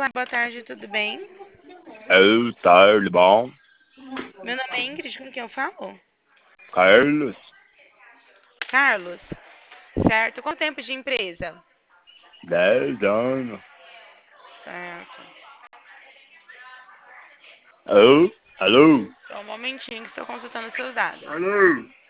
Olá, boa tarde, tudo bem? Tarde, bom. Meu nome é Ingrid, com quem eu falo? Carlos, Carlos. Certo. Quanto tempo de empresa? 10 anos. Certo. Alô? Alô? Só um momentinho que estou consultando seus dados. Alô?